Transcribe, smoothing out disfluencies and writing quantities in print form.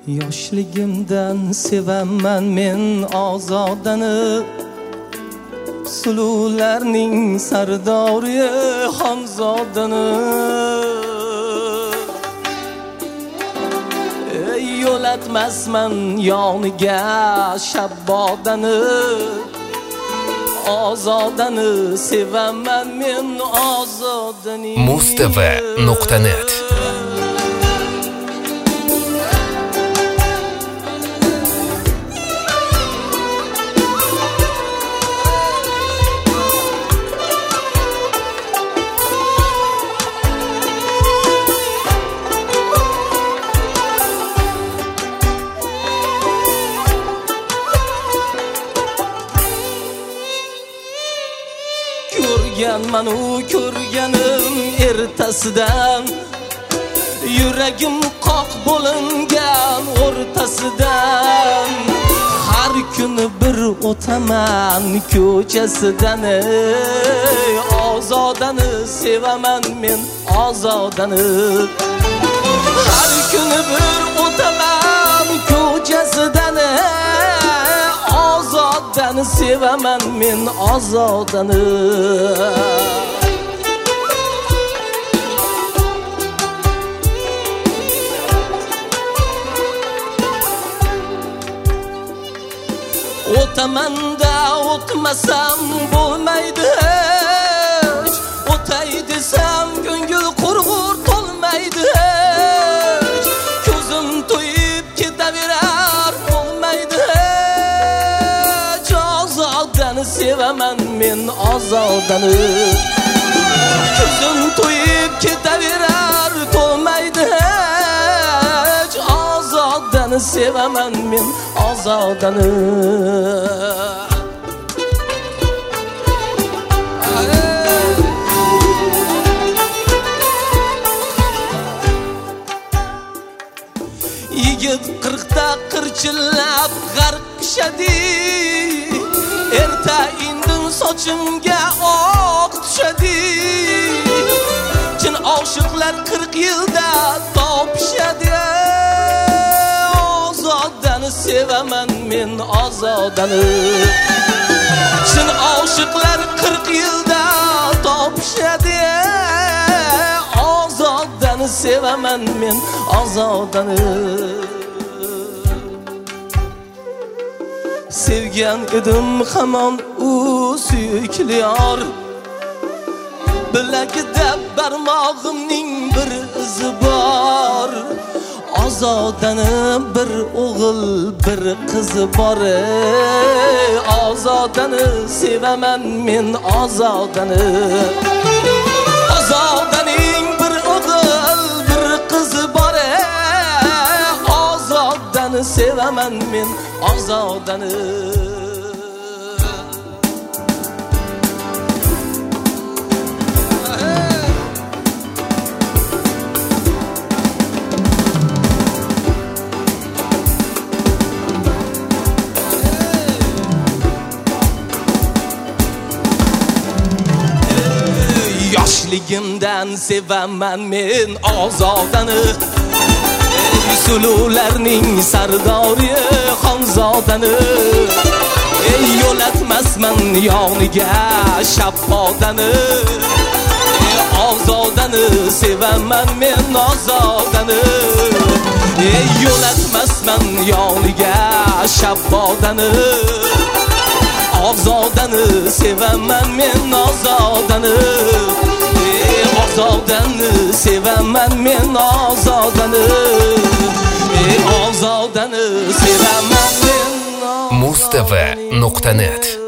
Yoshligimdan sevaman men ozodani, sulularning sardori Xonzodani. Yo'latmasman yoniga shabbodani, ozodani sevaman men ozodani. Mustava.net Manu ko'rganim ertasidan, yuragim qoq bo'lingan o'rtasidan. Har kuni bir o'taman ko'chasidan, ozodani sevaman men ozodani. Har kuni bir o'taman ko'chasidan, ozodani sevaman men ozodani. O'tamanda o'tmasam bo'lmaydi hech, o'tay desam ko'ngil qurg'ur to'lmaydi hech. Ko'zim to'yib ketaverar bo'lmaydi hech, ozodani sevaman men ozodani. Ko'zim to'yib ketaverar to'lmaydi hech, ozodani sevaman men ozodani. Yigit 40ta qirchillab g'arq pishadi, erta indin sochimga oq tushadi. Chin oshiqlar 40 yilda topishadi, ozodani sevaman men ozodani. Chin oshiqlar 40 yilda topishadi, ozodani sevaman men ozodani. Sevgan edim hamon u suyukli yor, bilagida barmog'imning bir izi bor. Ozodani bir o'g'il bir qizi bor, ozodani sevaman men ozodani. Ozodaning bir o'g'il bir qizi bor, ozodani sevaman men ozodani. Yoshligimdan sevaman men ozodani, sulularning sardori Xonzodani. Yo'latmasman yoniga shabbodani, ozodani sevaman men ozodani. Yo'latmasman yoniga shabbodani, ozodani sevaman men ozodani. Ozodani sevaman men ozodani. Ozodani sevaman men ozodani. Mustava.net